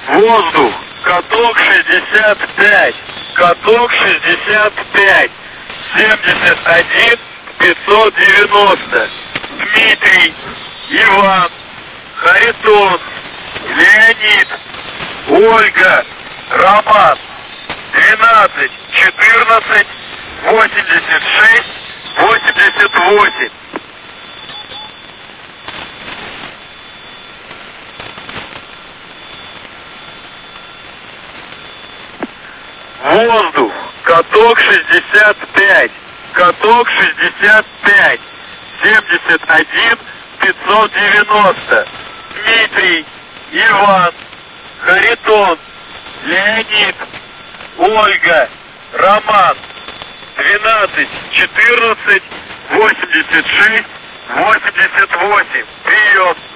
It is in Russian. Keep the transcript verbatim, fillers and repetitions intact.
Воздух, каток шестьдесят пять, каток шестьдесят пять, семьдесят один пятьсот девяносто, Дмитрий, Иван, Харитон, Леонид, Ольга, Роман, двенадцать четырнадцать восемьдесят шесть восемьдесят восемь. Воздух, каток шестьдесят пять, каток шестьдесят пять, семьдесят один пятьсот девяносто, Дмитрий, Иван, Харитон, Леонид, Ольга, Роман, двенадцать четырнадцать восемьдесят шесть восемьдесят восемь. Прием.